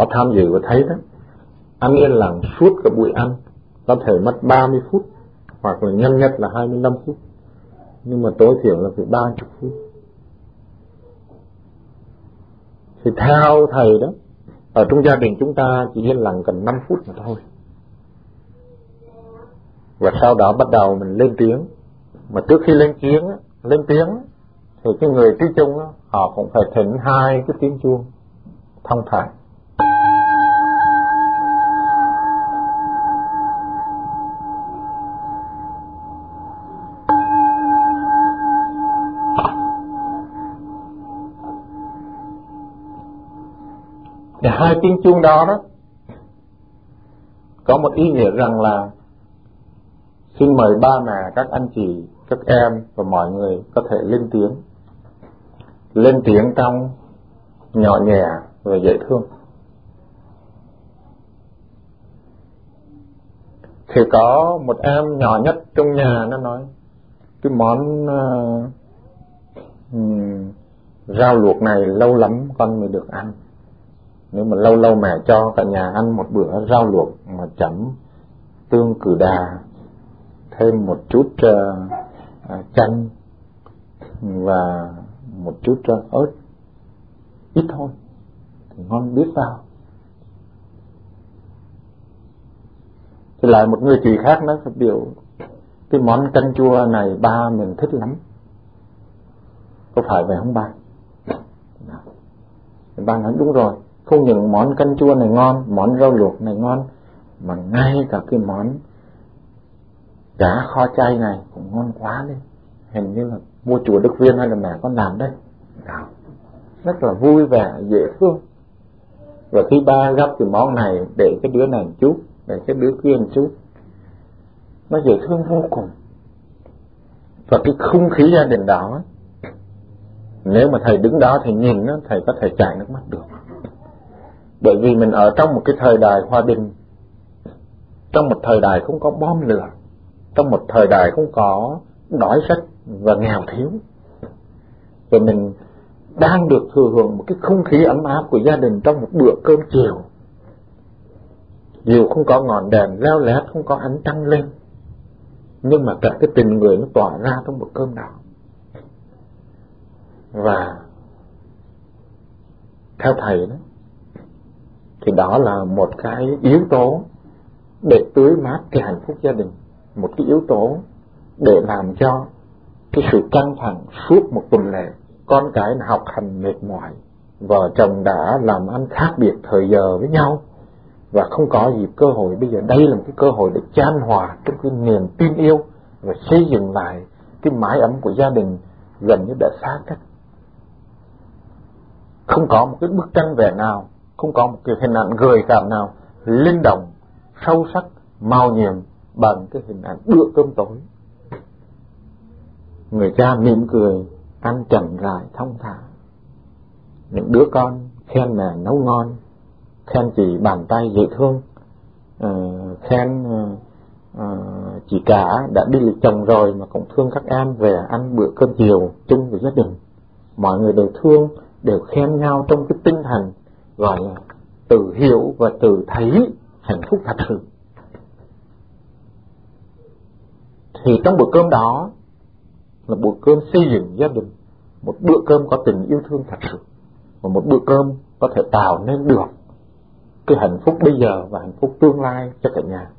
có tham dự và thấy đó, ăn yên lặng suốt cả buổi ăn, có thể mất 30 phút hoặc là nhanh nhất là 25 phút, nhưng mà tối thiểu là phải 30 phút. Thì theo thầy đó, ở trong gia đình chúng ta chỉ yên lặng cần 5 phút mà thôi. Và sau đó bắt đầu mình lên tiếng. Mà trước khi lên tiếng thì cái người trí chung đó, họ cũng phải thỉnh 2 cái tiếng chuông thông thả. Thì 2 tiếng chuông đó có một ý nghĩa rằng là xin mời ba mẹ, các anh chị, các em và mọi người có thể lên tiếng trong nhỏ nhẹ và dễ thương. Thì có một em nhỏ nhất trong nhà nó nói cái món rau luộc này lâu lắm con mới được ăn. Nếu mà lâu lâu mẹ cho cả nhà ăn một bữa rau luộc mà chấm tương cử đà, thêm một chút chanh và một chút ớt, ít thôi, thì ngon biết sao. Thì lại một người chị khác nói phát biểu cái món canh chua này ba mình thích lắm, có phải vậy không ba? Ba nói đúng rồi, không những món canh chua này ngon, món rau luộc này ngon, mà ngay cả cái món cá kho chay này cũng ngon quá đi. Hình như là mua chùa Đức Viên hay là mẹ con làm đấy. Rất là vui vẻ, dễ thương. Và khi ba gấp cái món này để cái đứa này một chút, để cái đứa kia một chút, nó dễ thương vô cùng. Và cái không khí gia đình đó, nếu mà thầy đứng đó thì nhìn nó, thầy có thể chảy nước mắt được. Bởi vì mình ở trong một cái thời đại hòa bình, trong một thời đại không có bom lửa, trong một thời đại không có đói rách và nghèo thiếu. Và mình đang được thừa hưởng một cái không khí ấm áp của gia đình trong một bữa cơm chiều. Dù không có ngọn đèn leo lét, không có ánh trăng lên, nhưng mà cả cái tình người nó tỏa ra trong bữa cơm đó. Và theo thầy đó, thì đó là một cái yếu tố để tưới mát cái hạnh phúc gia đình, một cái yếu tố để làm cho cái sự căng thẳng suốt một tuần lễ, con cái học hành mệt mỏi, vợ chồng đã làm ăn khác biệt thời giờ với nhau và không có dịp cơ hội. Bây giờ đây là một cái cơ hội để chan hòa trong cái niềm tin yêu và xây dựng lại cái mái ấm của gia đình gần như đã xa cách. Không có một cái bức tranh vẽ nào, không có một cái hình ảnh gợi cảm nào linh động, sâu sắc, màu nhiệm bằng cái hình ảnh bữa cơm tối. Người cha mỉm cười, ăn chậm rãi, thong thả. Những đứa con khen mẹ nấu ngon, khen chị bàn tay dễ thương, khen chị cả đã đi lấy chồng rồi mà cũng thương các em về ăn bữa cơm chiều chung với gia đình. Mọi người đều thương, đều khen nhau trong cái tinh thần gọi là tự hiểu và tự thấy hạnh phúc thật sự. Thì trong bữa cơm đó là bữa cơm xây dựng gia đình, một bữa cơm có tình yêu thương thật sự, và một bữa cơm có thể tạo nên được cái hạnh phúc bây giờ và hạnh phúc tương lai cho cả nhà.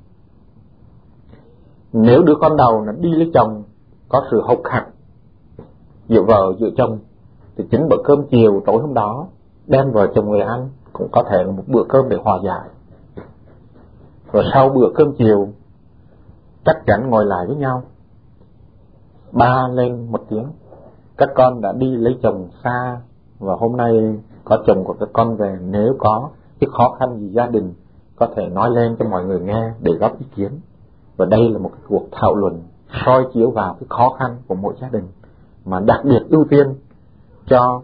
Nếu đứa con đầu nó đi lấy chồng có sự hộc hạc giữa vợ giữa chồng, thì chính bữa cơm chiều tối hôm đó đem vợ chồng người ăn cũng có thể là một bữa cơm để hòa giải. Rồi sau bữa cơm chiều chắc chắn ngồi lại với nhau, ba lên một tiếng, các con đã đi lấy chồng xa và hôm nay có chồng của các con về, nếu có cái khó khăn gì gia đình có thể nói lên cho mọi người nghe để góp ý kiến. Và đây là một cái cuộc thảo luận soi chiếu vào cái khó khăn của mỗi gia đình, mà đặc biệt ưu tiên cho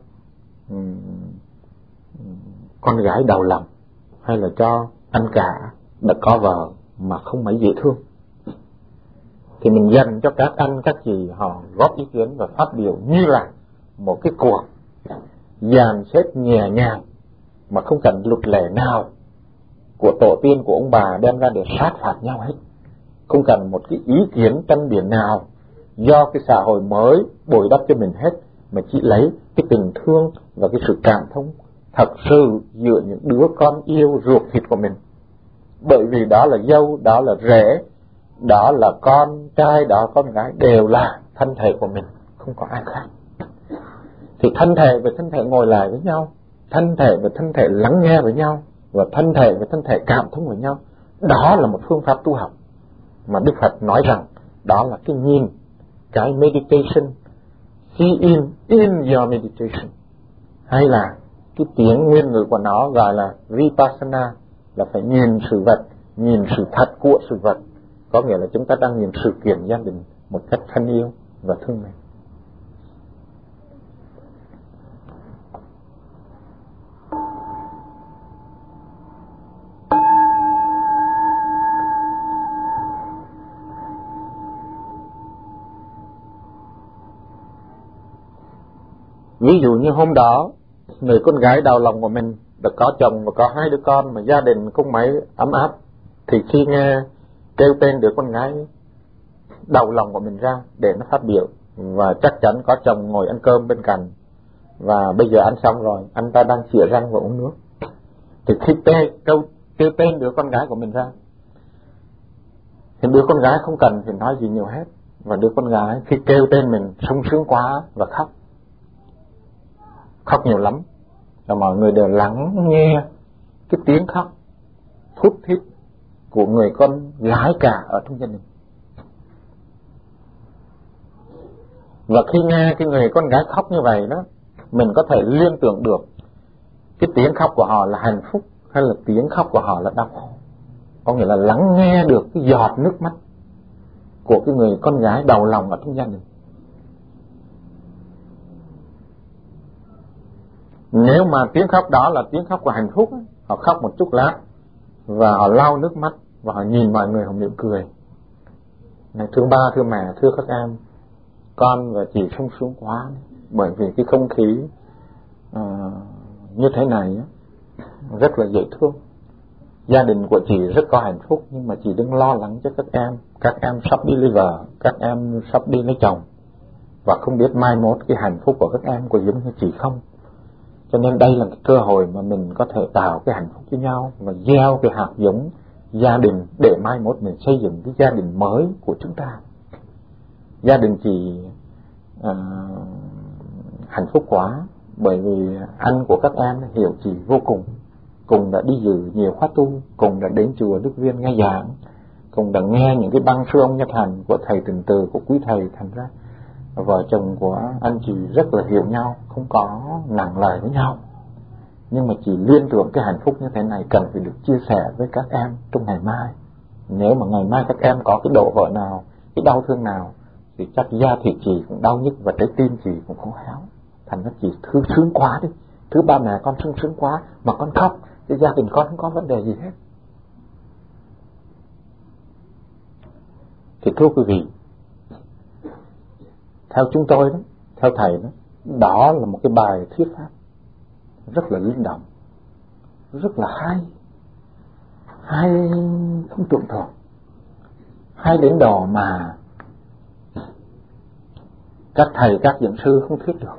con gái đầu lòng hay là cho anh cả đã có vợ mà không mấy dễ thương. Thì mình dành cho các anh các chị họ góp ý kiến và phát biểu như là một cái cuộc dàn xếp nhẹ nhàng mà không cần luật lệ nào của tổ tiên của ông bà đem ra để sát phạt nhau hết, không cần một cái ý kiến tranh biện nào do cái xã hội mới bồi đắp cho mình hết, mà chỉ lấy cái tình thương và cái sự cảm thông thật sự giữa những đứa con yêu ruột thịt của mình. Bởi vì đó là dâu, đó là rể, đó là con trai, đó là con gái, đều là thân thể của mình, không có ai khác. Thì thân thể và thân thể ngồi lại với nhau, thân thể và thân thể lắng nghe với nhau, và thân thể và thân thể cảm thông với nhau. Đó là một phương pháp tu học mà Đức Phật nói rằng đó là cái nhìn, cái meditation, see in your meditation, hay là cái tiếng nguyên ngữ của nó gọi là vipassana, là phải nhìn sự vật, nhìn sự thật của sự vật. Có nghĩa là chúng ta đang nhìn sự kiện gia đình một cách thân yêu và thương mến. Ví dụ như hôm đó, người con gái đau lòng của mình đã có chồng và có 2 đứa con, mà gia đình không mấy ấm áp, thì khi nghe kêu tên đứa con gái đau lòng của mình ra để nó phát biểu, và chắc chắn có chồng ngồi ăn cơm bên cạnh, và bây giờ ăn xong rồi, anh ta đang chĩa răng và uống nước, thì khi kêu tên đứa con gái của mình ra, thì đứa con gái không cần thì nói gì nhiều hết, và đứa con gái khi kêu tên mình sung sướng quá và khóc nhiều lắm, và mọi người đều lắng nghe cái tiếng khóc thút thít của người con gái cả ở trong gia đình. Và khi nghe cái người con gái khóc như vậy đó, mình có thể liên tưởng được cái tiếng khóc của họ là hạnh phúc hay là tiếng khóc của họ là đau khổ. Có nghĩa là lắng nghe được cái giọt nước mắt của cái người con gái đau lòng ở trong gia đình. Nếu mà tiếng khóc đó là tiếng khóc của hạnh phúc, họ khóc một chút lát và họ lau nước mắt và họ nhìn mọi người, họ mỉm cười. Này, thưa ba, thưa mẹ, thưa các em, con và chị sung sướng quá, bởi vì cái không khí như thế này rất là dễ thương. Gia đình của chị rất có hạnh phúc, nhưng mà chị đừng lo lắng cho các em sắp đi lấy vợ, các em sắp đi lấy chồng, và không biết mai mốt cái hạnh phúc của các em có giống như chị không. Cho nên đây là cái cơ hội mà mình có thể tạo cái hạnh phúc cho nhau và gieo cái hạt giống gia đình để mai mốt mình xây dựng cái gia đình mới của chúng ta. Gia đình chị hạnh phúc quá, bởi vì anh của các em hiểu chị vô cùng, cùng đã đi dự nhiều khóa tu, cùng đã đến chùa Đức Viên nghe giảng, cùng đã nghe những cái băng sư ông Nhất Hạnh của thầy Tịnh Từ, của quý thầy. Thành ra vợ chồng của anh chị rất là hiểu nhau, không có nặng lời với nhau. Nhưng mà chị liên tưởng cái hạnh phúc như thế này cần phải được chia sẻ với các em trong ngày mai. Nếu mà ngày mai các em có cái độ vỡ nào, cái đau thương nào, thì chắc da thịt chị cũng đau nhức và trái tim chị cũng khô héo. Thành ra chị thương sướng quá đi, thứ ba mẹ con sướng quá mà con khóc, thì gia đình con không có vấn đề gì hết. Thì thưa quý vị, theo chúng tôi đó, theo thầy đó, đó là một cái bài thuyết pháp rất là linh động, rất là hay không tưởng tượng, hay đến độ mà các thầy, các giảng sư không thuyết được.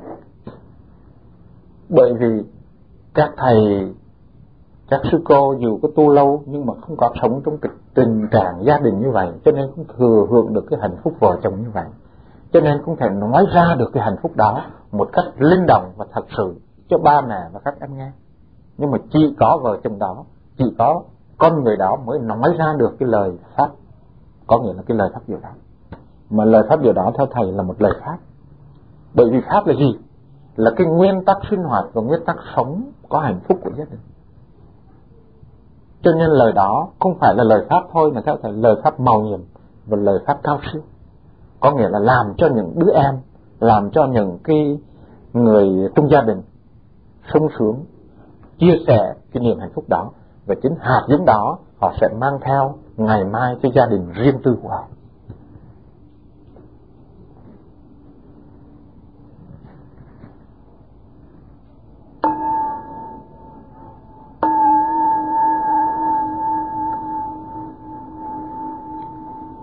Bởi vì các thầy, các sư cô dù có tu lâu nhưng mà không có sống trong tình trạng gia đình như vậy, cho nên không thừa hưởng được cái hạnh phúc vợ chồng như vậy, cho nên không thể nói ra được cái hạnh phúc đó một cách linh động và thật sự cho ba mẹ và các em nghe. Nhưng mà chỉ có vợ chồng đó, chỉ có con người đó mới nói ra được cái lời pháp, có nghĩa là cái lời pháp điều đó. Mà lời pháp điều đó theo thầy là một lời pháp. Bởi vì pháp là gì? Là cái nguyên tắc sinh hoạt và nguyên tắc sống có hạnh phúc của gia đình. Cho nên lời đó không phải là lời pháp thôi, mà theo thầy lời pháp màu nhiệm và lời pháp cao siêu. Có nghĩa là làm cho những đứa em, làm cho những cái người trong gia đình sung sướng, chia sẻ cái niềm hạnh phúc đó, và chính hạt giống đó họ sẽ mang theo ngày mai cho gia đình riêng tư của họ.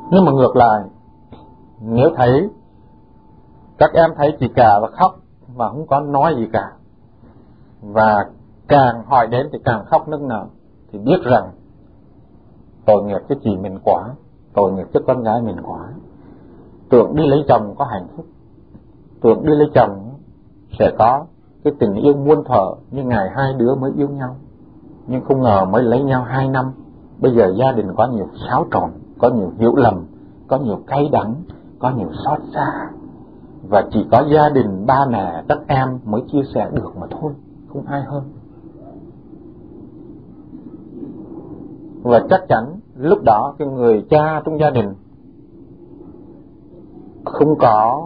Nhưng mà ngược lại, nếu thấy các em thấy chị cả và khóc và không có nói gì cả, và càng hỏi đến thì càng khóc nức nở, thì biết rằng tội nghiệp cho chị mình quá, tội nghiệp cho con gái mình quá. Tưởng đi lấy chồng có hạnh phúc, tưởng đi lấy chồng sẽ có cái tình yêu muôn thuở như ngày hai đứa mới yêu nhau, nhưng không ngờ mới lấy nhau 2 năm, bây giờ gia đình có nhiều xáo trộn, có nhiều hiểu lầm, có nhiều cay đắng, có nhiều xót xa, và chỉ có gia đình ba mẹ các em mới chia sẻ được mà thôi, không ai hơn. Và chắc chắn lúc đó cái người cha trong gia đình không có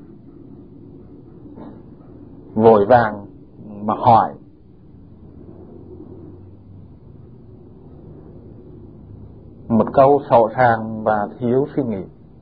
vội vàng mà hỏi một câu sổ sàng và thiếu suy nghĩ.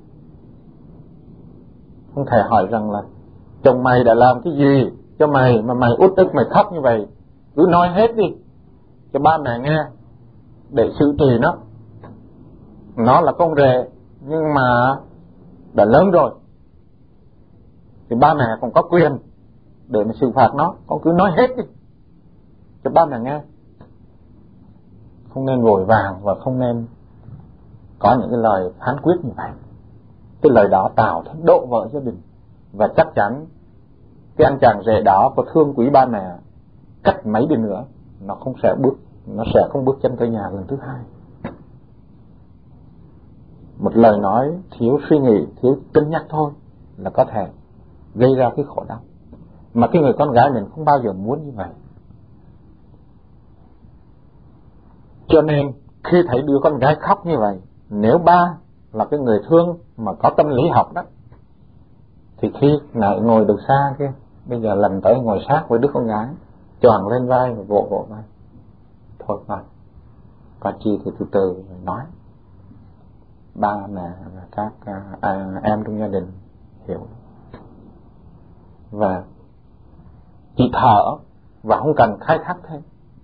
Không thể hỏi rằng là chồng mày đã làm cái gì cho mày mà mày uất ức, mày khóc như vậy, cứ nói hết đi cho ba mẹ nghe để xử trì nó. Nó là con rể nhưng mà đã lớn rồi thì ba mẹ cũng có quyền để mà xử phạt nó, con cứ nói hết đi cho ba mẹ nghe. Không nên vội vàng và không nên có những cái lời phán quyết như vậy. Cái lời đó tạo thêm độ vỡ gia đình, và chắc chắn cái anh chàng rể đó có thương quý ba mẹ cách mấy đi nữa, nó sẽ không bước chân tới nhà lần thứ hai. Một lời nói thiếu suy nghĩ, thiếu cân nhắc thôi là có thể gây ra cái khổ đau, mà cái người con gái mình không bao giờ muốn như vậy. Cho nên khi thấy đứa con gái khóc như vậy, nếu ba là cái người thương mà có tâm lý học đó, thì khi lại ngồi được xa kia, bây giờ lần tới ngồi sát với đứa con gái, choàng lên vai và vỗ vai. Thôi con, có chi thì từ từ nói, ba mẹ và các em trong gia đình hiểu. Và chỉ thở và không cần khai thác thêm.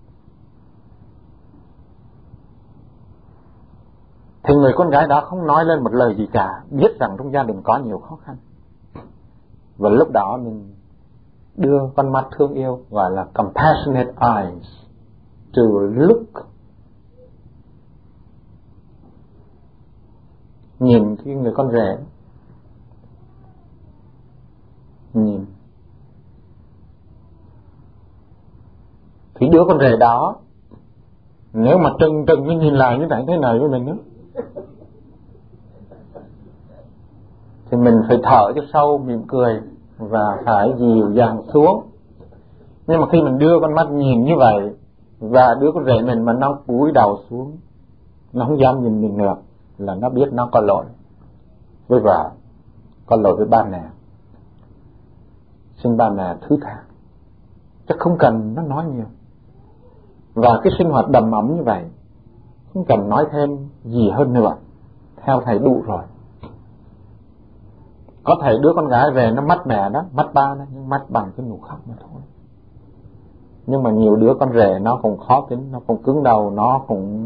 Thì người con gái đó không nói lên một lời gì cả, biết rằng trong gia đình có nhiều khó khăn. Và lúc đó mình đưa con mắt thương yêu, gọi là compassionate eyes, to look, nhìn cái người con rể, nhìn thì đứa con rể đó nếu mà trừng trừng nó nhìn lại như thế này với mình đó, thì mình phải thở cho sâu, mỉm cười và phải dịu dàng xuống. Nhưng mà khi mình đưa con mắt nhìn như vậy, và đứa con rể mình mà nó cúi đầu xuống, nó không dám nhìn mình nữa, là nó biết nó có lỗi với vợ, có lỗi với ba mẹ. Xin ba mẹ thứ tha, chắc không cần nó nói nhiều. Và cái sinh hoạt đầm ấm như vậy, không cần nói thêm gì hơn nữa, theo thầy đủ rồi. Có thể đứa con gái về nó mất mẹ đó, mất ba đó, nhưng mất bằng cái nụ khóc mà thôi. Nhưng mà nhiều đứa con rể nó cũng khó tính, nó cũng cứng đầu, nó cũng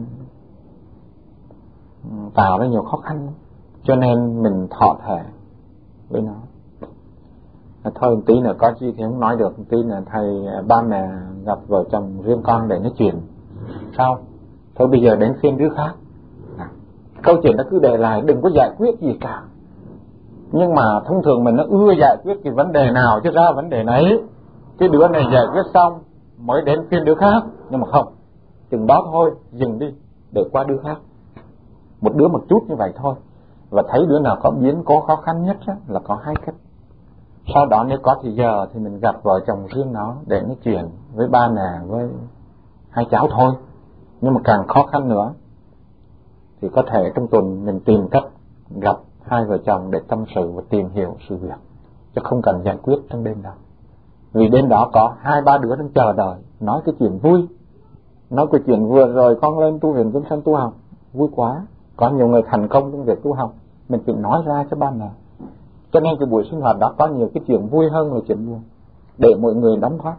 tạo ra nhiều khó khăn. Cho nên mình thọ thể với nó. Thôi một tí nữa có gì thì không nói được, một tí nữa thầy ba mẹ gặp vợ chồng riêng con để nói chuyện. Sao? Thôi bây giờ đến phiên đứa khác. Câu chuyện nó cứ để lại, đừng có giải quyết gì cả. Nhưng mà thông thường mình nó ưa giải quyết cái vấn đề nào cho ra vấn đề nấy. Cái đứa này giải quyết xong mới đến phiên đứa khác. Nhưng mà không, chừng đó thôi, dừng đi để qua đứa khác. Một đứa một chút như vậy thôi. Và thấy đứa nào có biến cố khó khăn nhất á, là có 2 cách. Sau đó nếu có thì giờ thì mình gặp vợ chồng riêng nó để nói chuyện với ba mẹ, với 2 cháu thôi. Nhưng mà càng khó khăn nữa thì có thể trong tuần mình tìm cách gặp 2 vợ chồng để tâm sự và tìm hiểu sự việc, chứ không cần giải quyết trong đêm đó. Vì đêm đó có 2-3 đứa đang chờ đợi nói cái chuyện vui, nói cái chuyện vừa rồi con lên tu viện Vinh Sơn tu học vui quá, có nhiều người thành công trong việc tu học, mình chỉ nói ra cho ba mẹ. Cho nên cái buổi sinh hoạt đó có nhiều cái chuyện vui hơn là chuyện buồn, để mọi người đóng góp.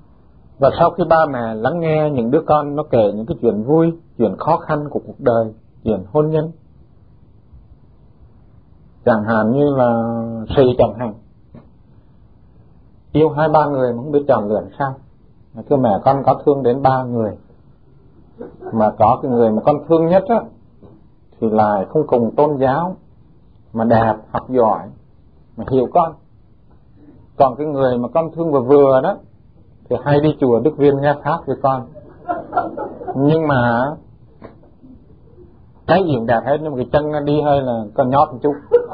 Và sau khi ba mẹ lắng nghe những đứa con nó kể những cái chuyện vui, chuyện khó khăn của cuộc đời, chuyện hôn nhân. Chẳng hạn như là Sĩ chẳng hạn, yêu 2-3 người mà không biết chọn lựa sao. Thưa mẹ, con có thương đến 3 người, mà có cái người mà con thương nhất á thì lại không cùng tôn giáo, mà đẹp, học giỏi, mà hiểu con. Còn cái người mà con thương vừa vừa đó thì hay đi chùa Đức Viên nghe pháp với con, nhưng mà cái gì cũng đẹp hết, nhưng mà cái chân nó đi hơi là con nhót một chút.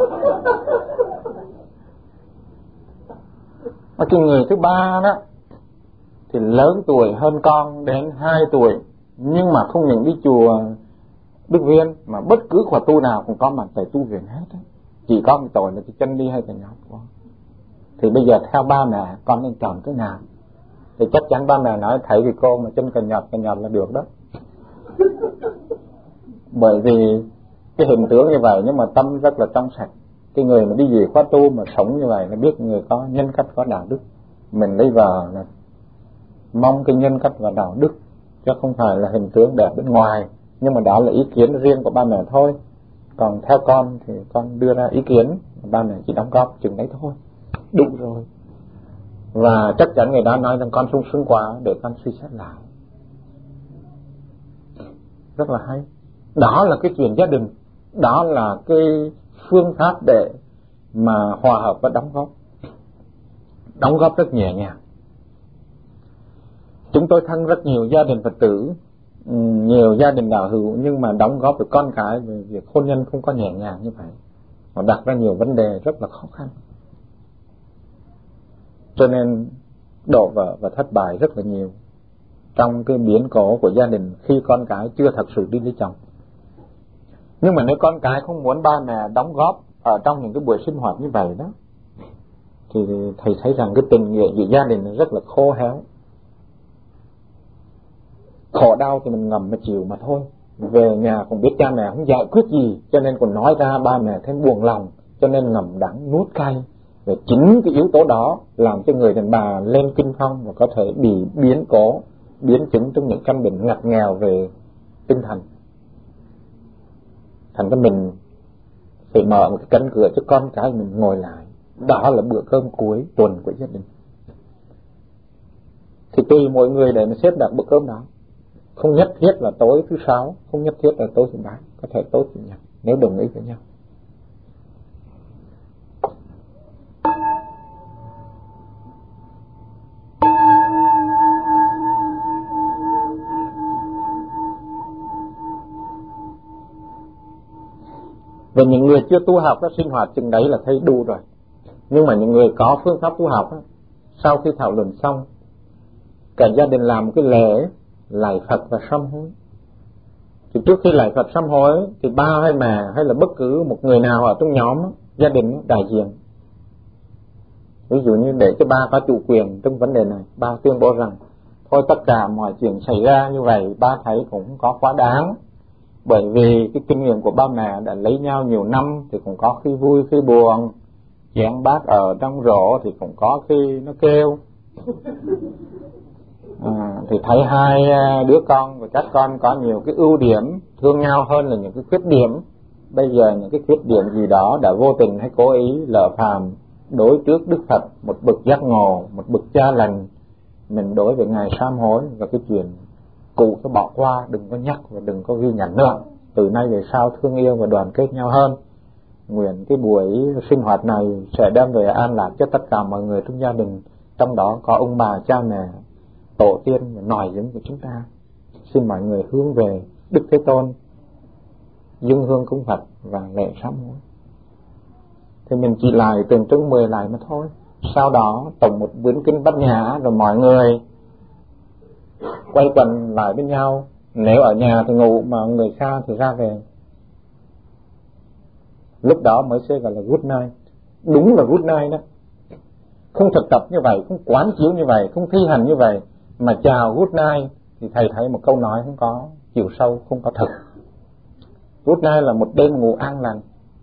Mà cái người thứ 3 đó thì lớn tuổi hơn con đến 2 tuổi, nhưng mà không những đi chùa Đức Viên mà bất cứ khóa tu nào cũng có mặt tại tu viện hết đó. Chỉ có một tội là cái chân đi hơi là nhót quá. Thì bây giờ theo ba mẹ con nên chọn cái nào? Thì chắc chắn ba mẹ nói thấy thì cô mà chân cành nhọt là được đó. Bởi vì cái hình tướng như vậy nhưng mà tâm rất là trong sạch. Cái người mà đi về khóa tu mà sống như vậy là biết người có nhân cách, có đạo đức. Mình lấy vợ là mong cái nhân cách và đạo đức, chứ không phải là hình tướng đẹp bên ngoài. Nhưng mà đó là ý kiến riêng của ba mẹ thôi. Còn theo con thì con đưa ra ý kiến, ba mẹ chỉ đóng góp chừng đấy thôi, đúng rồi. Và chắc chắn người đó nói rằng con sung sướng quá, để con suy xét lại. Rất là hay. Đó là cái chuyện gia đình, đó là cái phương pháp để mà hòa hợp và đóng góp rất nhẹ nhàng. Chúng tôi thân rất nhiều gia đình Phật tử, nhiều gia đình đạo hữu, nhưng mà đóng góp với con cái về việc hôn nhân không có nhẹ nhàng như vậy. Nó đặt ra nhiều vấn đề rất là khó khăn. Cho nên đổ vỡ và thất bại rất là nhiều trong cái biến cố của gia đình khi con cái chưa thật sự đi lấy chồng. Nhưng mà nếu con cái không muốn ba mẹ đóng góp ở trong những cái buổi sinh hoạt như vậy đó, thì thầy thấy rằng cái tình nghĩa giữa gia đình rất là khô héo. Khổ đau thì mình ngầm mà chịu mà thôi. Về nhà cũng biết cha mẹ không giải quyết gì, cho nên còn nói ra ba mẹ thêm buồn lòng, cho nên ngầm đắng nuốt cay. Và chính cái yếu tố đó làm cho người đàn bà lên kinh phong và có thể bị biến cố, biến chứng trong những căn bệnh ngặt nghèo về tinh thần. Thành ra mình phải mở một cái cánh cửa cho con cái mình ngồi lại. Đó là bữa cơm cuối tuần của gia đình. Thì tùy mỗi người để mà xếp đặt bữa cơm đó. Không nhất thiết là tối thứ Sáu, không nhất thiết là tối thứ Bảy, có thể tối Chủ nhật nếu đồng ý với nhau. Và những người chưa tu học đó, sinh hoạt chừng đấy là thấy đủ rồi. Nhưng mà những người có phương pháp tu học đó, sau khi thảo luận xong, cả gia đình làm một cái lễ lạy Phật và sám hối. Thì trước khi lạy Phật sám hối thì ba hay mẹ hay là bất cứ một người nào ở trong nhóm gia đình đại diện, ví dụ như để cho ba có chủ quyền trong vấn đề này, ba tuyên bố rằng thôi tất cả mọi chuyện xảy ra như vậy ba thấy cũng có quá đáng. Bởi vì cái kinh nghiệm của ba mẹ đã lấy nhau nhiều năm thì cũng có khi vui khi buồn, chén bát ở trong rổ thì cũng có khi nó kêu. Thì thấy hai đứa con và các con có nhiều cái ưu điểm thương nhau hơn là những cái khuyết điểm. Bây giờ những cái khuyết điểm gì đó đã vô tình hay cố ý lỡ phàm đối trước Đức Phật, một bậc giác ngộ, một bậc cha lành, mình đối với Ngài sám hối và cái chuyện cũ cứ bỏ qua, đừng có nhắc và đừng có ghi nhận nữa. Từ nay về sau thương yêu và đoàn kết nhau hơn. Nguyện cái buổi sinh hoạt này sẽ đem về an lạc cho tất cả mọi người trong gia đình, trong đó có ông bà, cha mẹ, tổ tiên và nòi giống của chúng ta. Xin mọi người hướng về Đức Thế Tôn, dâng hương cúng Phật và lễ sám hối. Thì mình chỉ lại tượng trưng 10 lại mà thôi. Sau đó tổng một quyển kinh Bát Nhã, rồi mọi người quay quần lại với nhau. Nếu ở nhà thì ngủ, mà người xa thì ra về. Lúc đó mới sẽ gọi là good night. Đúng là good night đó. Không thực tập như vậy, không quán chiếu như vậy, không thi hành như vậy, mà chào good night thì thầy thấy một câu nói không có chiều sâu, không có thực. Good night là một đêm ngủ an lành.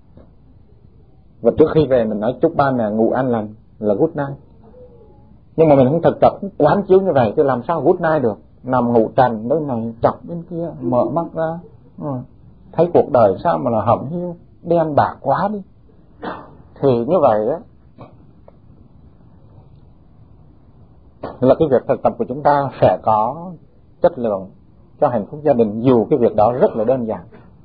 Và trước khi về mình nói chúc ba mẹ ngủ an lành là good night. Nhưng mà mình không thực tập, không quán chiếu như vậy thì làm sao good night được. Nằm ngủ trần bên này, chọc bên kia, mở mắt ra. thấy cuộc đời sao mà là hẩm hiu, đen bạc quá đi. Thì như vậy á, là cái việc thực tập của chúng ta sẽ có chất lượng cho hạnh phúc gia đình, dù cái việc đó rất là đơn giản.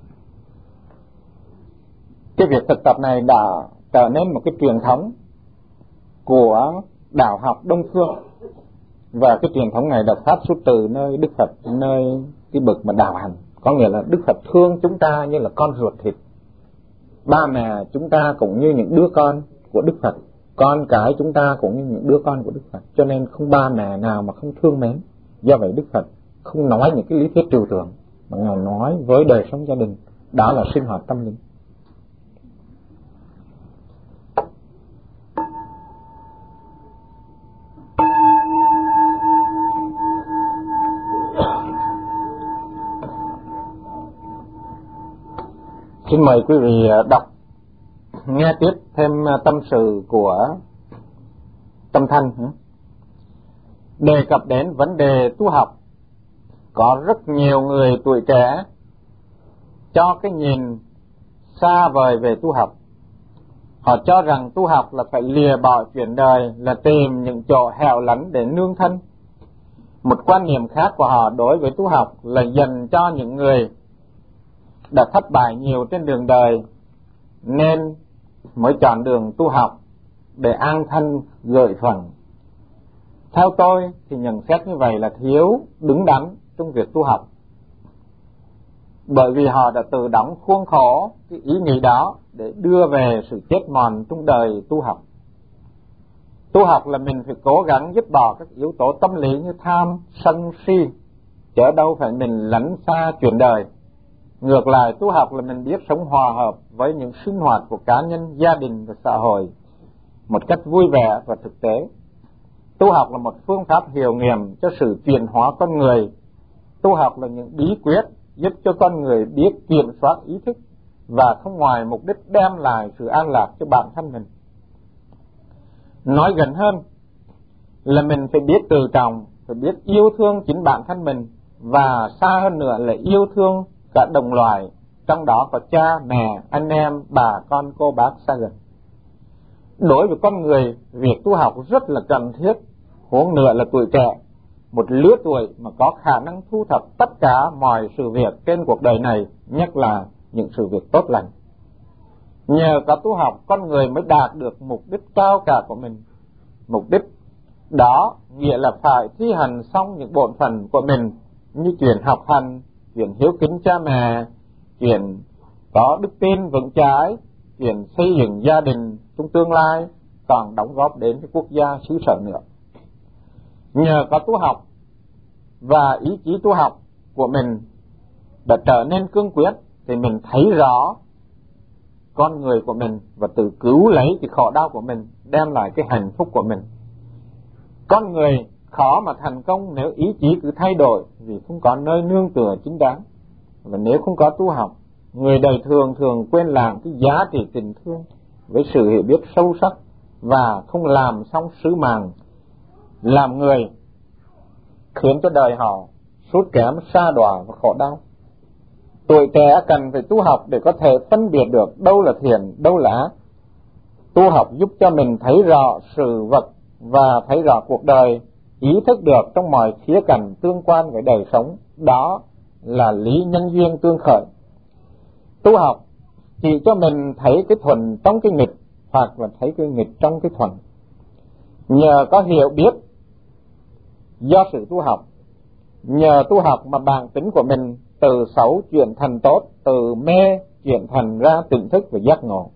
Cái việc thực tập này đã trở nên một cái truyền thống của đạo học Đông Phương, và cái truyền thống này đã phát xuất từ nơi Đức Phật, nơi cái bậc mà đạo hành. Có nghĩa là Đức Phật thương chúng ta như là con ruột thịt. Ba mẹ chúng ta cũng như những đứa con của Đức Phật, con cái chúng ta cũng như những đứa con của Đức Phật. Cho nên không ba mẹ nào mà không thương mến. Do vậy Đức Phật không nói những cái lý thuyết trừu tượng, mà Ngài nói với đời sống gia đình, đó là sinh hoạt tâm linh. Xin mời quý vị đọc nghe tiếp thêm tâm sự của Tâm Thanh. Đề cập đến vấn đề tu học, có rất nhiều người tuổi trẻ cho cái nhìn xa vời về tu học. Họ cho rằng tu học là phải lìa bỏ chuyện đời, là tìm những chỗ hẻo lánh để nương thân. Một quan niệm khác của họ đối với tu học là dành cho những người đã thất bại nhiều trên đường đời, nên mới chọn đường tu học để an thân gợi phần. Theo tôi thì nhận xét như vậy là thiếu đứng đắn trong việc tu học, bởi vì họ đã tự đóng khuôn khổ cái ý nghĩ đó để đưa về sự chết mòn trong đời tu học. Tu học là mình phải cố gắng dứt bỏ các yếu tố tâm lý như tham, sân, si, chứ đâu phải mình lánh xa chuyện đời. Ngược lại, tu học là mình biết sống hòa hợp với những sinh hoạt của cá nhân, gia đình và xã hội một cách vui vẻ và thực tế. Tu học là một phương pháp hiệu nghiệm cho sự chuyển hóa con người. Tu học là những bí quyết giúp cho con người biết kiểm soát ý thức và không ngoài mục đích đem lại sự an lạc cho bản thân mình. Nói gần hơn là mình phải biết tự trọng, phải biết yêu thương chính bản thân mình, và xa hơn nữa là yêu thương cả đồng loại, trong đó có cha, mẹ, anh em, bà, con, cô, bác xa gần. Đối với con người, việc tu học rất là cần thiết, huống nữa là tuổi trẻ, một lứa tuổi mà có khả năng thu thập tất cả mọi sự việc trên cuộc đời này, nhất là những sự việc tốt lành. Nhờ có tu học, con người mới đạt được mục đích cao cả của mình. Mục đích đó nghĩa là phải thi hành xong những bổn phận của mình, như chuyện học hành, chuyện hiếu kính cha mẹ, chuyện có đức tin vững chãi, chuyện xây dựng gia đình trong tương lai, còn đóng góp đến cái quốc gia xứ sở nữa. Nhờ có tu học và ý chí tu học của mình đã trở nên cương quyết, thì mình thấy rõ con người của mình và tự cứu lấy cái khổ đau của mình, đem lại cái hạnh phúc của mình. Con người khó mà thành công nếu ý chí cứ thay đổi, vì không có nơi nương tựa chính đáng. Và nếu không có tu học, người đời thường quên làm cái giá trị tình thương với sự hiểu biết sâu sắc, và không làm xong sứ mạng làm người, khiến cho đời họ sút kém, sa đọa và khổ đau. Tuổi trẻ cần phải tu học để có thể phân biệt được đâu là thiện, đâu là ác. Tu học giúp cho mình thấy rõ sự vật và thấy rõ cuộc đời, ý thức được trong mọi khía cạnh tương quan với đời sống. Đó là lý nhân duyên tương khởi. Tu học chỉ cho mình thấy cái thuận trong cái nghịch, hoặc là thấy cái nghịch trong cái thuận. Nhờ có hiểu biết do sự tu học, nhờ tu học mà bản tính của mình từ xấu chuyển thành tốt, từ mê chuyển thành ra tỉnh thức và giác ngộ.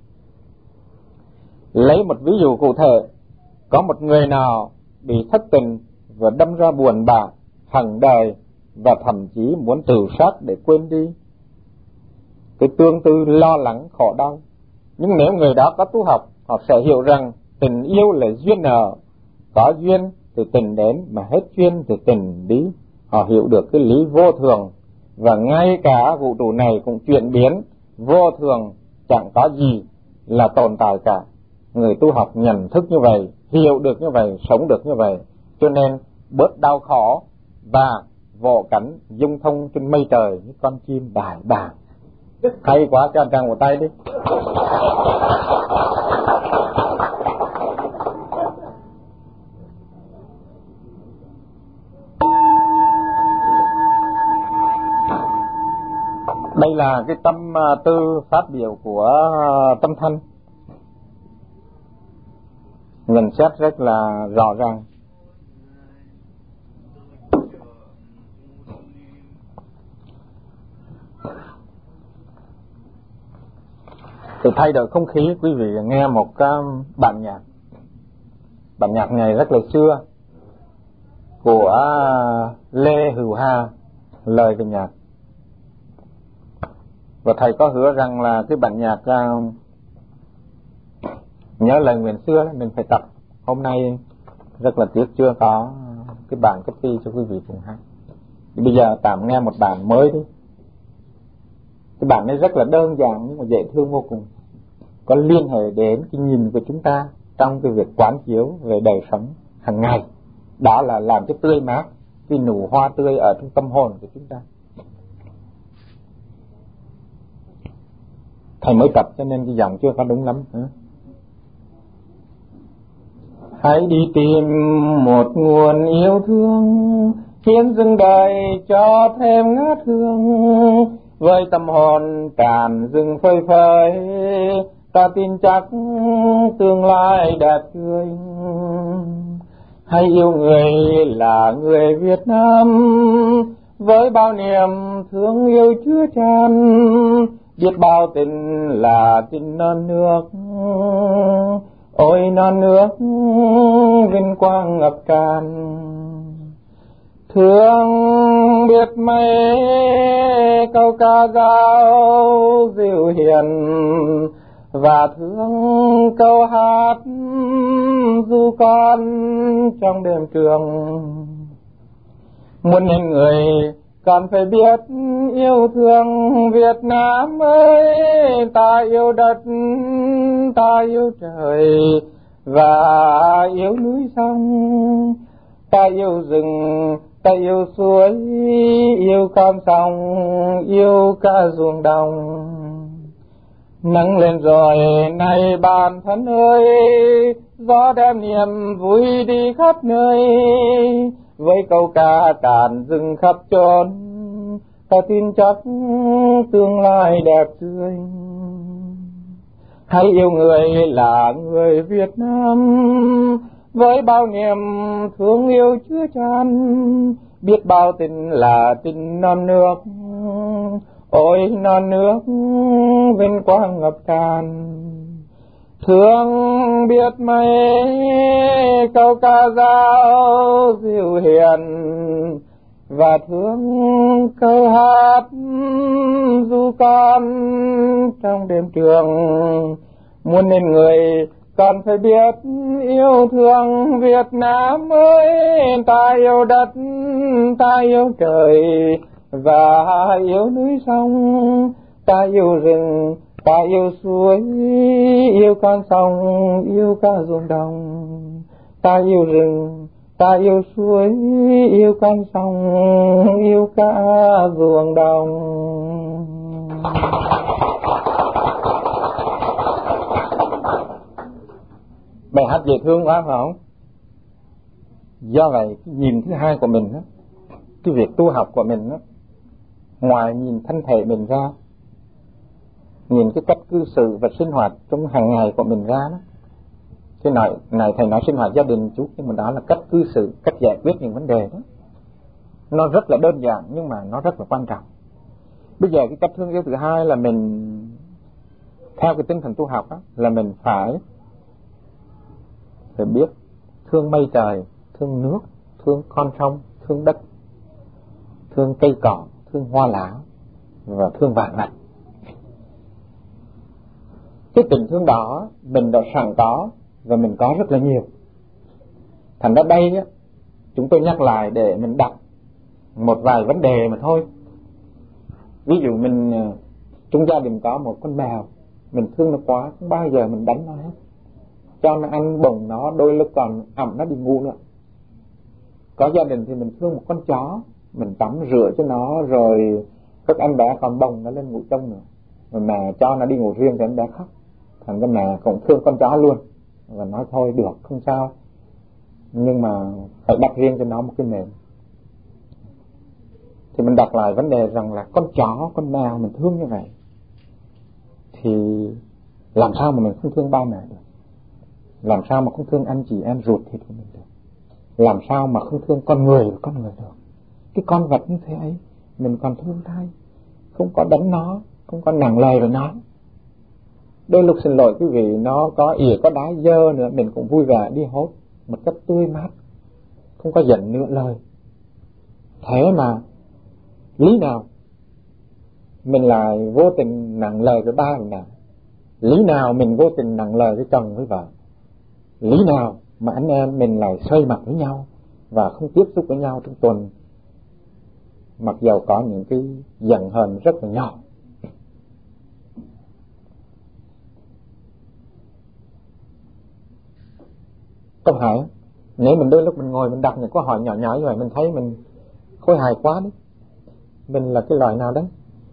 Lấy một ví dụ cụ thể, có một người nào bị thất tình và đâm ra buồn bã hằng đời, và thậm chí muốn tự sát để quên đi cái tương tư lo lắng khổ đau. Nhưng nếu người đó có tu học, họ sẽ hiểu rằng tình yêu là duyên nợ, có duyên thì tình đến, mà hết duyên thì tình đi. Họ hiểu được cái lý vô thường, và ngay cả vũ trụ này cũng chuyển biến vô thường, chẳng có gì là tồn tại cả. Người tu học nhận thức như vậy, hiểu được như vậy, sống được như vậy, cho nên bớt đau khổ và vỗ cánh dung thông trên mây trời như con chim đại bàng. Hay quá, cho anh tràng một tay đi. Đây là cái tâm tư phát biểu của Tâm Thanh, nhận xét rất là rõ ràng. Để thay đổi không khí, quý vị nghe một bản nhạc. Bản nhạc này rất là xưa, của Lê Hữu Hà, lời về nhạc. Và thầy có hứa rằng là cái bản nhạc nhớ lời nguyện xưa đó, mình phải tập. Hôm nay rất là tiếc chưa có cái bản copy cho quý vị cùng hát. Bây giờ tạm nghe một bản mới đi. Cái bản này rất là đơn giản nhưng mà dễ thương vô cùng, có liên hệ đến cái nhìn của chúng ta trong cái việc quán chiếu về đời sống hàng ngày. Đó là làm cho tươi mát cái nụ hoa tươi ở trong tâm hồn của chúng ta. Thầy mới tập cho nên cái giọng chưa có đúng lắm. Hãy đi tìm một nguồn yêu thương, hiến dâng đời cho thêm ngát hương. Với tâm hồn tràn rừng phơi phới, ta tin chắc tương lai đẹp tươi. Hãy yêu người là người Việt Nam, với bao niềm thương yêu chứa chan. Biết bao tình là tình non nước, ôi non nước vinh quang ngập tràn. Thương biết mấy câu ca dao dịu hiền, và thương câu hát du con trong đêm trường. Muốn nên người cần phải biết yêu thương Việt Nam ơi. Ta yêu đất, ta yêu trời, và yêu núi sông. Ta yêu rừng, ta yêu suối, yêu con sông, yêu cả ruộng đồng. Nắng lên rồi này bạn thân ơi, gió đem niềm vui đi khắp nơi. Với câu ca tràn rừng khắp chốn, ta tin chắc tương lai đẹp tươi. Hãy yêu người là người Việt Nam, với bao niềm thương yêu chứa chan. Biết bao tình là tình non nước, ôi non nước vinh quang ngập tràn. Thương biết mấy câu ca dao dịu hiền, và thương câu hát du con trong đêm trường. Muốn nên người cần phải biết yêu thương Việt Nam ơi. Ta yêu đất, ta yêu trời, và yêu núi sông. Ta yêu rừng, ta yêu suối, yêu con sông, yêu cả ruộng đồng. Ta yêu rừng, ta yêu suối, yêu con sông, yêu cả ruộng đồng. Bài hát dễ thương quá phải không? Do vậy cái nhìn thứ hai của mình đó, cái việc tu học của mình đó, ngoài nhìn thân thể mình ra, nhìn cái cách cư xử và sinh hoạt trong hàng ngày của mình ra đó. Cái này thầy nói sinh hoạt gia đình chút, nhưng mà đó là cách cư xử, cách giải quyết những vấn đề đó. Nó rất là đơn giản nhưng mà nó rất là quan trọng. Bây giờ cái cách thương yêu thứ hai là mình, theo cái tinh thần tu học đó, là mình phải biết thương mây trời, thương nước, thương con sông, thương đất, thương cây cỏ, thương hoa lá, và thương vạn vật. Cái tình thương đó mình đã sẵn có, và mình có rất là nhiều. Thành ra đây á, chúng tôi nhắc lại để mình đặt một vài vấn đề mà thôi. Ví dụ mình trong gia đình có một con mèo, mình thương nó quá, không bao giờ mình đánh nó hết, cho nó ăn bồng nó, đôi lúc còn ẩm nó đi ngủ nữa. Có gia đình thì mình thương một con chó, mình tắm rửa cho nó, rồi các anh bé còn bồng nó lên ngủ trong nữa. Mà mẹ cho nó đi ngủ riêng thì em bé khóc. Thành ra mẹ cũng thương con chó luôn và nói thôi được, không sao, nhưng mà phải đặt riêng cho nó một cái nệm. Thì mình đặt lại vấn đề rằng là con chó, con mèo mình thương như vậy thì làm sao mà mình không thương ba mẹ được? Làm sao mà không thương anh chị em ruột thịt của mình được? Làm sao mà không thương con người được? Cái con vật như thế ấy mình còn thương thay, không có đánh nó, không có nặng lời với nó. Đôi lúc xin lỗi quý vị, nó có ỉa có đá dơ nữa mình cũng vui vẻ đi hốt một cách tươi mát, không có giận nữa lời. Thế mà lý nào mình lại vô tình nặng lời với ba mình nào? Lý nào mình vô tình nặng lời với chồng với vợ? Lý nào mà anh em mình lại xoay mặt với nhau và không tiếp xúc với nhau trong tuần, mặc dầu có những cái giận hờn rất là nhỏ? Có phải nếu mình đôi lúc mình ngồi mình đặt những câu hỏi nhỏ nhỏ như vậy, mình thấy mình khôi hài quá đấy. Mình là cái loài nào đấy?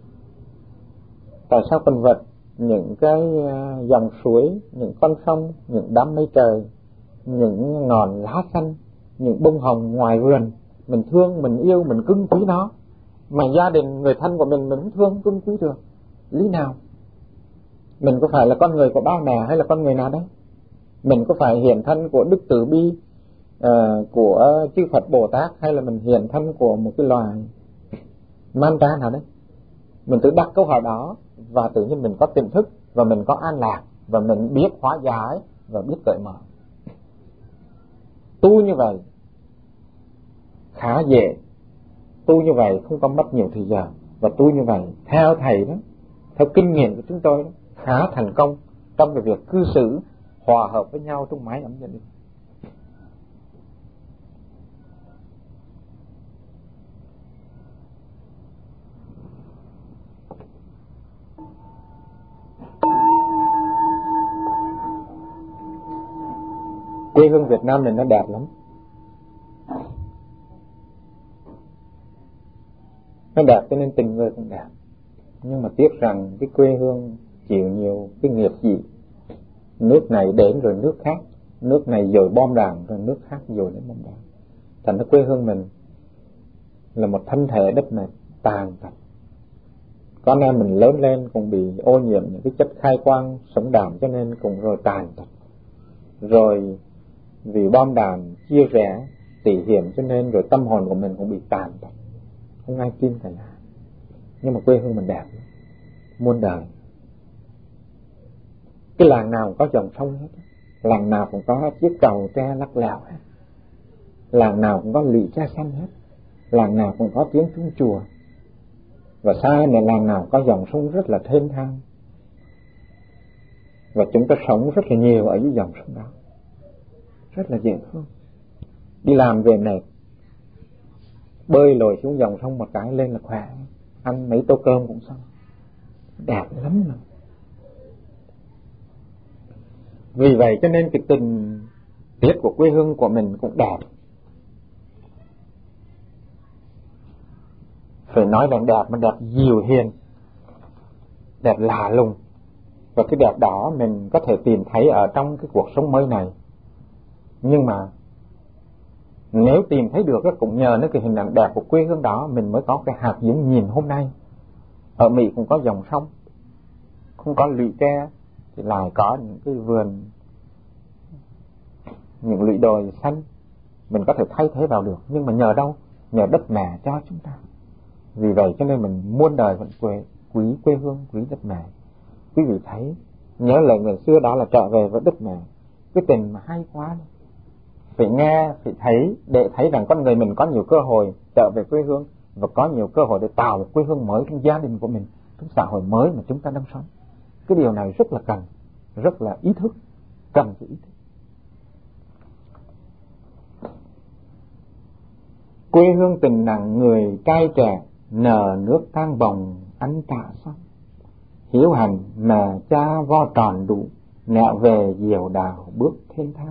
Tại sao con vật, những cái dòng suối, những con sông, những đám mây trời, những ngọn lá xanh, những bông hồng ngoài vườn, mình thương, mình yêu, mình cưng quý nó, mà gia đình, người thân của mình không thương, cưng quý được? Lý nào? Mình có phải là con người của ba mẹ hay là con người nào đấy? Mình có phải hiện thân của Đức Từ Bi, của chư Phật Bồ Tát, hay là mình hiện thân của một cái loài man tra nào đấy? Mình tự đặt câu hỏi đó và tự nhiên mình có tiềm thức và mình có an lạc và mình biết hóa giải và biết cởi mở. Tu như vậy khá dễ, tu như vậy không có mất nhiều thời giờ, và tu như vậy theo thầy đó, theo kinh nghiệm của chúng tôi đó, khá thành công trong cái việc cư xử hòa hợp với nhau trong mái ấm gia đình. Quê hương Việt Nam này nó đẹp lắm, nó đẹp cho nên tình người cũng đẹp. Nhưng mà tiếc rằng cái quê hương chịu nhiều cái nghiệp gì, nước này đến rồi nước khác, nước này dồi bom đạn rồi nước khác dồi đến bom đạn. Thành ra quê hương mình là một thân thể đất mẹ tàn tật. Con em mình lớn lên cũng bị ô nhiễm những cái chất khai quang sống đạm, cho nên cũng rồi tàn tật. Rồi vì bom đạn chia rẽ tỉ hiểm, cho nên rồi tâm hồn của mình cũng bị tàn tật, không ai tin cả nhà. Nhưng mà quê hương mình đẹp, muôn đời. Cái làng nào cũng có dòng sông hết, làng nào cũng có chiếc cầu tre lắc lẻo hết, làng nào cũng có lũy tre xanh hết, làng nào cũng có tiếng chuông chùa, và xa là làng nào có dòng sông rất là thênh thang, và chúng ta sống rất là nhiều ở dưới dòng sông đó, rất là dễ thương. Đi làm về mệt, bơi lội xuống dòng sông một cái lên là khỏe, ăn mấy tô cơm cũng xong, đẹp lắm rồi. Vì vậy cho nên cái tình tiết của quê hương của mình cũng đẹp. Phải nói là đẹp, mà đẹp dịu hiền, đẹp lạ lùng. Và cái đẹp đó mình có thể tìm thấy ở trong cái cuộc sống mới này. Nhưng mà nếu tìm thấy được cũng nhờ đến cái hình ảnh đẹp của quê hương đó, mình mới có cái hạt giống nhìn hôm nay. Ở Mỹ cũng có dòng sông, không có lũy tre thì lại có những cái vườn, những lũy đồi xanh, mình có thể thay thế vào được. Nhưng mà nhờ đâu? Nhờ đất mẹ cho chúng ta. Vì vậy cho nên mình muôn đời vẫn quý quê hương, quý đất mẹ. Quý vị thấy, nhớ lời người xưa đó là trở về với đất mẹ. Cái tình mà hay quá này. Phải nghe, phải thấy, để thấy rằng con người mình có nhiều cơ hội trở về quê hương, và có nhiều cơ hội để tạo một quê hương mới trong gia đình của mình, trong xã hội mới mà chúng ta đang sống. Cái điều này rất là cần, rất là ý thức, cần cái ý thức. Quê hương tình nặng người trai trẻ, nở nước tang bồng anh tạ xong. Hiếu hành mà cha vo tròn đủ, nẹo về diều đào bước thênh thang.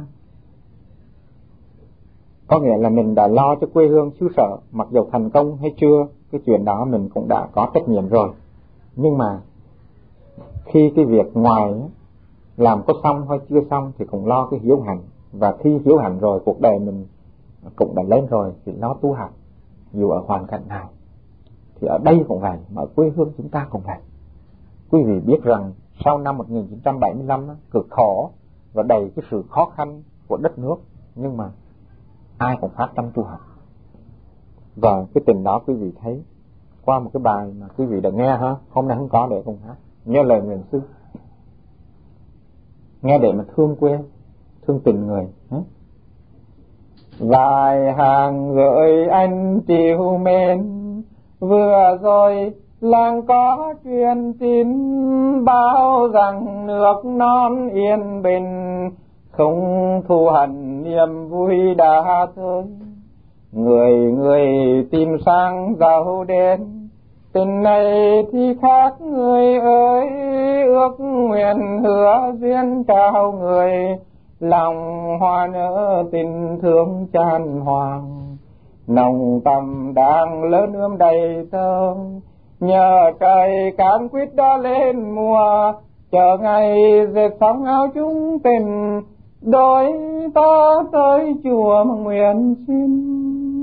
Có nghĩa là mình đã lo cho quê hương xứ sở, mặc dù thành công hay chưa, cái chuyện đó mình cũng đã có trách nhiệm rồi. Nhưng mà khi cái việc ngoài làm có xong hay chưa xong thì cũng lo cái hiếu hạnh, và khi hiếu hạnh rồi cuộc đời mình cũng đã lên rồi thì lo tu học, dù ở hoàn cảnh nào. Thì ở đây cũng vậy, mà ở quê hương chúng ta cũng vậy. Quý vị biết rằng sau năm 1975 cực khổ và đầy cái sự khó khăn của đất nước, nhưng mà ai cũng phát tâm tu học. Và cái tình đó quý vị thấy qua một cái bài mà quý vị đã nghe ha, hôm nay không có để cùng hát, nghe lời nguyện sư, nghe để mà thương quê, thương tình người. Vài hàng gửi anh chiều mến, vừa rồi làng có truyền tin báo rằng nước non yên bình, không thù hằn niềm vui đã tới. Người người tìm sang giàu đến, tình này thì khác người ơi, ước nguyện hứa duyên trao người, lòng hoa nở tình thương chan hoàng. Nồng tâm đang lớn ươm đầy tơ, nhờ trời cam quyết đã lên mùa, chờ ngày dệt sóng áo chúng tình, đôi ta tới chùa nguyện xin.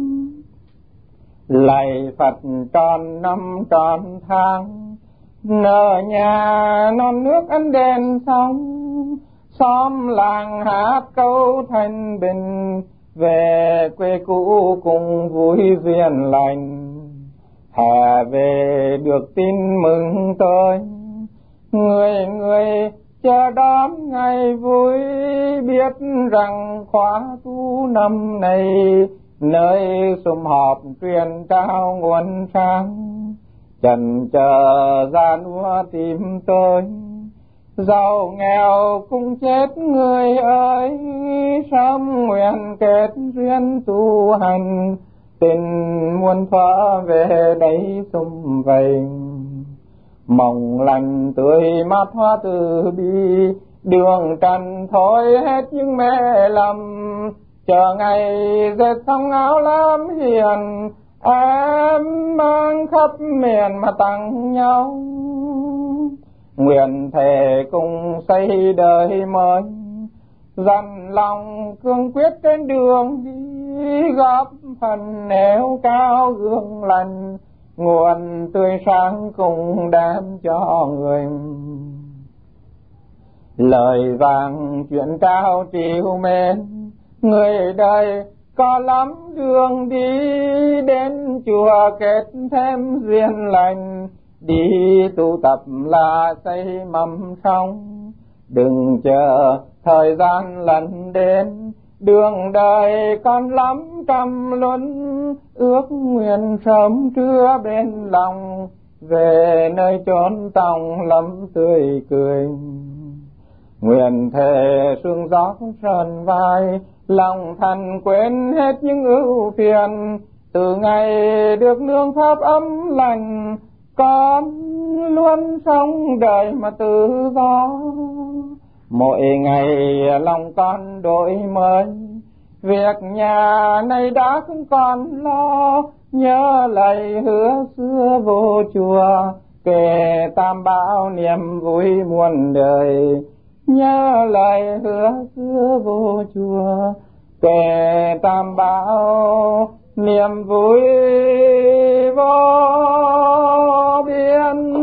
Lạy Phật tròn năm tròn tháng, nở nhà non nước ánh đèn sóng, xóm làng hát câu thanh bình, về quê cũ cùng vui duyên lành. Hè về được tin mừng tôi, người người chờ đón ngày vui, biết rằng khóa tu năm này, nơi sum họp truyền trao nguồn sáng. Trần chờ gian hoa tìm tôi, giàu nghèo cùng chết người ơi, sớm nguyện kết duyên tu hành, tình muôn thuở về đây sum vầy. Mộng lành tươi mát hoa từ bi, đường trần thôi hết những mê lầm, chờ ngày dệt xong áo lam hiền, em mang khắp miền mà tặng nhau. Nguyện thề cùng xây đời mới, dằn lòng cương quyết trên đường đi, góp phần nêu cao gương lành, nguồn tươi sáng cùng đem cho người. Lời vàng chuyện trao chiều mến, người đời có lắm đường đi, đến chùa kết thêm duyên lành, đi tu tập là xây mầm sống. Đừng chờ thời gian lần đến, đường đời còn lắm trăm luân, ước nguyện sớm trưa bên lòng, về nơi chốn tòng lắm tươi cười. Nguyện thề sương gió sờn vai, lòng thành quên hết những ưu phiền, từ ngày được nương pháp ấm lành, con luôn sống đời mà tự do. Mỗi ngày lòng con đổi mới, việc nhà này đã không còn lo, nhớ lời hứa xưa vô chùa, kể tam bảo niềm vui muôn đời. Nhớ lời hứa xưa vô chùa, kể tam bảo niềm vui vô biên.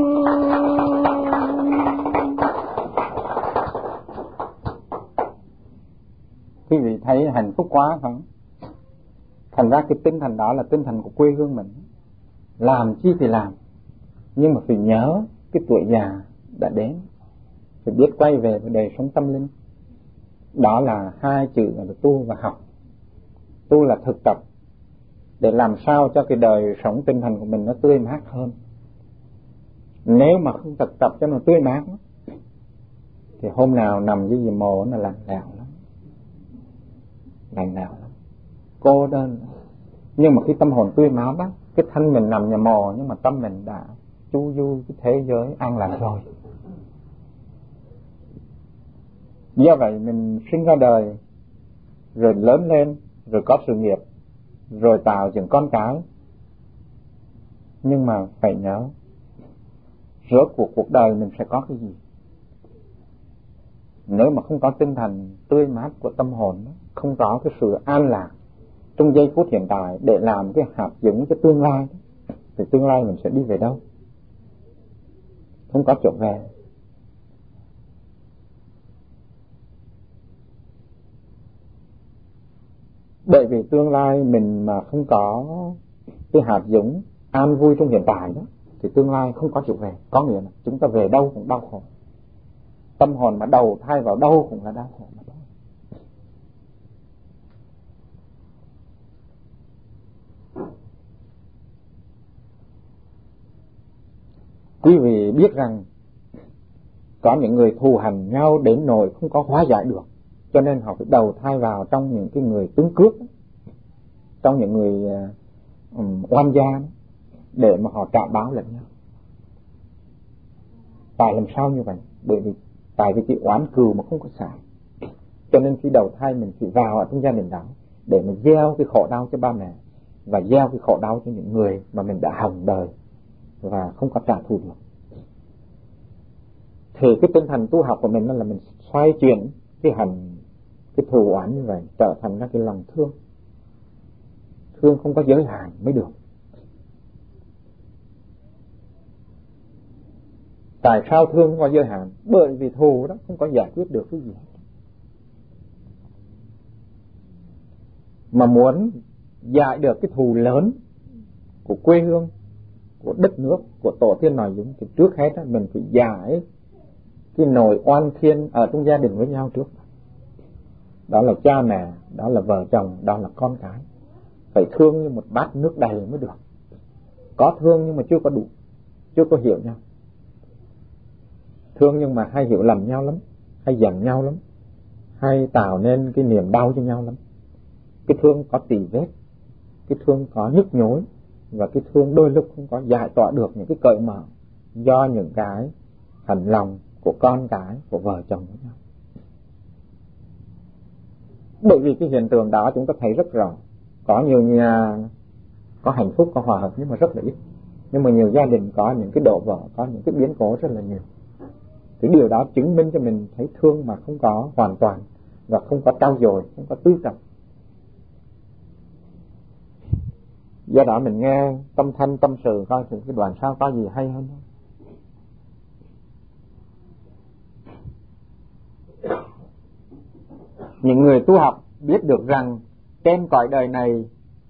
Quý vị thấy hạnh phúc quá không? Thành ra cái tinh thần đó là tinh thần của quê hương mình. Làm chi thì làm, nhưng mà phải nhớ cái tuổi già đã đến, phải biết quay về với đời sống tâm linh. Đó là hai chữ là tu và học. Tu là thực tập để làm sao cho cái đời sống tinh thần của mình nó tươi mát hơn. Nếu mà không thực tập cho nó tươi mát thì hôm nào nằm dưới giường mồ nó lạnh lẽo lắm, lạnh lẽo lắm, cô đơn. Nhưng mà cái tâm hồn tươi mát đó, cái thân mình nằm nhà mồ nhưng mà tâm mình đã chu du cái thế giới an lạc rồi. Do vậy mình sinh ra đời, rồi lớn lên, rồi có sự nghiệp, rồi tạo dựng con cái. Nhưng mà phải nhớ, rốt cuộc đời mình sẽ có cái gì? Nếu mà không có tinh thần tươi mát của tâm hồn, không có cái sự an lạc trong giây phút hiện tại để làm cái hạt giống cho tương lai, thì tương lai mình sẽ đi về đâu? Không có chỗ về. Bởi vì tương lai mình mà không có cái hạt giống an vui trong hiện tại đó, thì tương lai không có chỗ về. Có nghĩa là chúng ta về đâu cũng đau khổ. Tâm hồn mà đầu thai vào đâu cũng là đau khổ mà thôi. Quý vị biết rằng có những người thù hằn nhau đến nỗi không có hóa giải được, cho nên họ phải đầu thai vào trong những cái người tướng cướp, trong những người oan gia, để mà họ trả báo lẫn nhau. Tại làm sao như vậy? Tại vì cái oán cừu mà không có xả, cho nên khi đầu thai mình phải vào ở trong gia đình đó để mà gieo cái khổ đau cho ba mẹ, và gieo cái khổ đau cho những người mà mình đã hằng đời và không có trả thù được. Thì cái tinh thần tu học của mình là mình xoay chuyển cái thù oán như vậy trở thành ra cái lòng thương. Thương không có giới hạn mới được. Tại sao thương không có giới hạn? Bởi vì thù đó không có giải quyết được cái gì. Mà muốn giải được cái thù lớn của quê hương, của đất nước, của tổ tiên nội dung, thì trước hết đó, mình phải giải cái nỗi oan khiên ở trong gia đình với nhau trước. Đó là cha mẹ, đó là vợ chồng, đó là con cái. Phải thương như một bát nước đầy mới được. Có thương nhưng mà chưa có đủ, chưa có hiểu nhau. Thương nhưng mà hay hiểu lầm nhau lắm, hay giận nhau lắm, hay tạo nên cái niềm đau cho nhau lắm. Cái thương có tỉ vết, cái thương có nhức nhối, và cái thương đôi lúc không có giải tỏa được những cái cởi mở do những cái hành lòng của con cái, của vợ chồng với nhau. Bởi vì cái hiện tượng đó chúng ta thấy rất rõ. Có nhiều nhà có hạnh phúc, có hòa hợp nhưng mà rất là ít. Nhưng mà nhiều gia đình có những cái đổ vỡ, có những cái biến cố rất là nhiều. Thì điều đó chứng minh cho mình thấy thương mà không có hoàn toàn, và không có trau dồi, không có tưới trồng. Do đó mình nghe tâm thanh tâm sự coi thử cái đoạn sau có gì hay hơn. Những người tu học biết được rằng trên cõi đời này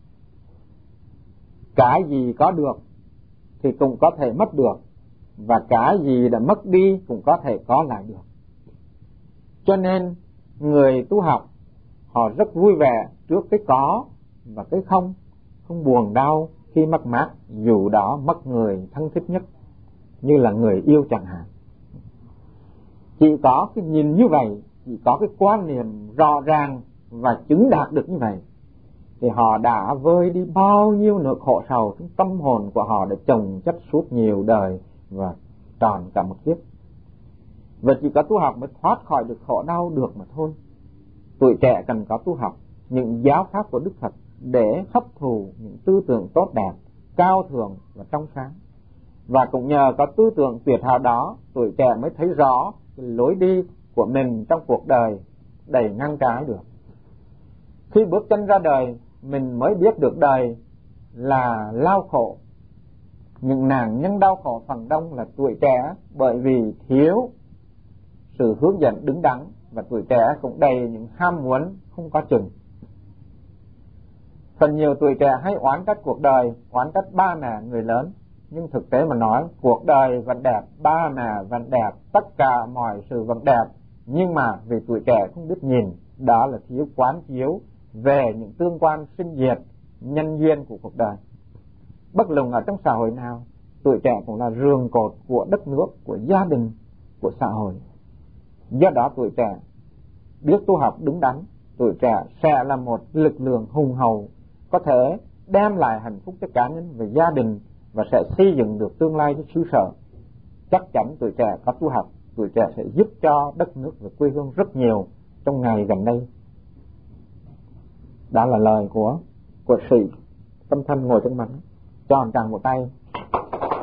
cái gì có được thì cũng có thể mất được, và cái gì đã mất đi cũng có thể có lại được. Cho nên người tu học họ rất vui vẻ trước cái có và cái không buồn đau khi mất mát, dù đó mất người thân thích nhất như là người yêu chẳng hạn. Chỉ có cái nhìn như vậy, chỉ có cái quan niệm rõ ràng và chứng đạt được như vậy, thì họ đã vơi đi bao nhiêu nỗi khổ sầu trong tâm hồn của họ đã chồng chất suốt nhiều đời và tròn cả một kiếp. Và chỉ có tu học mới thoát khỏi được khổ đau được mà thôi. Tuổi trẻ cần có tu học những giáo pháp của Đức Phật để hấp thụ những tư tưởng tốt đẹp, cao thượng và trong sáng. Và cũng nhờ có tư tưởng tuyệt hảo đó, tuổi trẻ mới thấy rõ cái lối đi của mình trong cuộc đời đầy ngang trái được. Khi bước chân ra đời, mình mới biết được đời là lao khổ. Những nạn nhân đau khổ phần đông là tuổi trẻ, bởi vì thiếu sự hướng dẫn đứng đắn, và tuổi trẻ cũng đầy những ham muốn không có chừng. Phần nhiều tuổi trẻ hay oán trách cuộc đời, oán trách ba mẹ người lớn, nhưng thực tế mà nói, cuộc đời vẫn đẹp, ba mẹ vẫn đẹp, tất cả mọi sự vẫn đẹp, nhưng mà vì tuổi trẻ không biết nhìn, đó là thiếu quán chiếu về những tương quan sinh diệt, nhân duyên của cuộc đời. Bất luận ở trong xã hội nào, tuổi trẻ cũng là rường cột của đất nước, của gia đình, của xã hội. Do đó tuổi trẻ biết tu học đúng đắn, tuổi trẻ sẽ là một lực lượng hùng hậu, có thể đem lại hạnh phúc cho cá nhân và gia đình, và sẽ xây dựng được tương lai cho xứ sở. Chắc chắn tuổi trẻ có tu học, tuổi trẻ sẽ giúp cho đất nước và quê hương rất nhiều trong ngày gần đây. Đó là lời của sĩ Tâm Thanh ngồi trên mặt, cho một tràng một tay.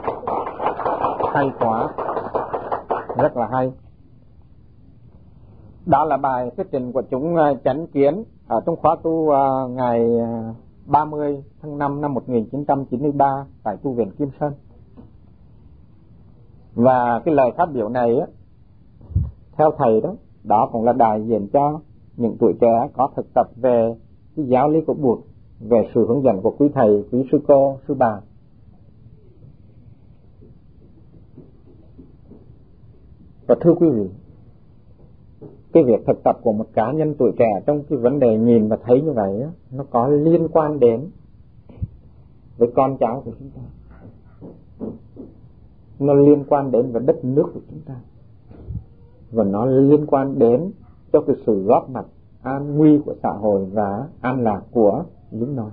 Hay quá, rất là hay. Đó là bài thuyết trình của chúng Chánh Kiến ở trong khóa tu ngày 30 tháng 5 năm 1993 tại tu viện Kim Sơn. Và cái lời phát biểu này á, theo thầy đó, đó cũng là đại diện cho những tuổi trẻ có thực tập về cái giáo lý của Bụt, về sự hướng dẫn của quý thầy, quý sư cô, sư bà. Và thưa quý vị, cái việc thực tập của một cá nhân tuổi trẻ trong cái vấn đề nhìn và thấy như vậy á, nó có liên quan đến với con cháu của chúng ta, nó liên quan đến với đất nước của chúng ta, và nó liên quan đến cho cái sự góp mặt an nguy của xã hội và an lạc của lính noi.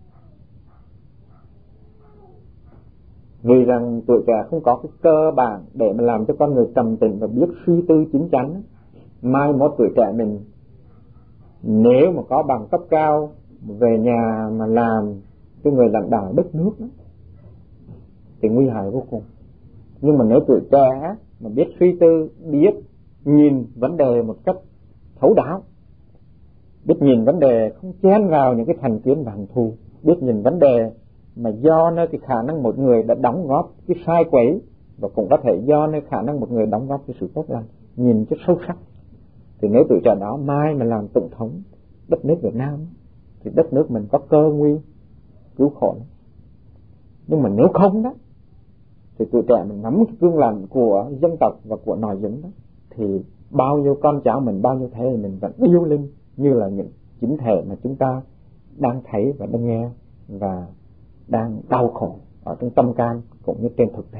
Vì rằng tuổi trẻ không có cái cơ bản để mà làm cho con người trầm tĩnh và biết suy tư chín chắn, mai mốt tuổi trẻ mình nếu mà có bằng cấp cao về nhà mà làm cái người lãnh đạo đất nước đó, thì nguy hại vô cùng. Nhưng mà nếu tuổi trẻ mà biết suy tư, biết nhìn vấn đề một cách thấu đáo, biết nhìn vấn đề không chen vào những cái thành kiến và hận thù, biết nhìn vấn đề mà do nơi cái khả năng một người đã đóng góp cái sai quấy, và cũng có thể do nơi khả năng một người đóng góp cái sự tốt lành, nhìn cho sâu sắc, thì nếu tuổi trẻ đó mai mà làm tổng thống đất nước Việt Nam thì đất nước mình có cơ nguy cứu khổ. Nhưng mà nếu không đó, thì tuổi trẻ mình nắm cái cương lành của dân tộc và của nòi giống đó, thì bao nhiêu con cháu mình, bao nhiêu thế mình vẫn yêu linh như là những chính thể mà chúng ta đang thấy và đang nghe và đang đau khổ ở trong tâm can cũng như trên thực tế.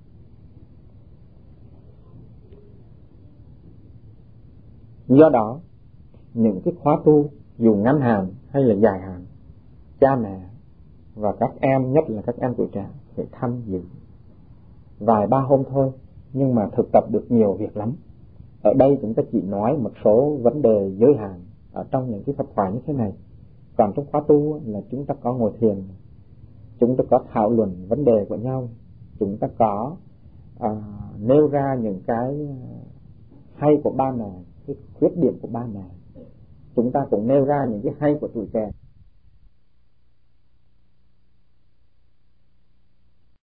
Do đó, những cái khóa tu dù ngắn hạn hay là dài hạn, cha mẹ và các em, nhất là các em tuổi trẻ, phải tham dự vài ba hôm thôi, nhưng mà thực tập được nhiều việc lắm. Ở đây chúng ta chỉ nói một số vấn đề giới hạn ở trong những cái pháp thoại như thế này. Còn trong khóa tu là chúng ta có ngồi thiền, chúng ta có thảo luận vấn đề của nhau, chúng ta có nêu ra những cái hay của ba mẹ, cái khuyết điểm của ba mẹ, chúng ta cũng nêu ra những cái hay của tuổi trẻ,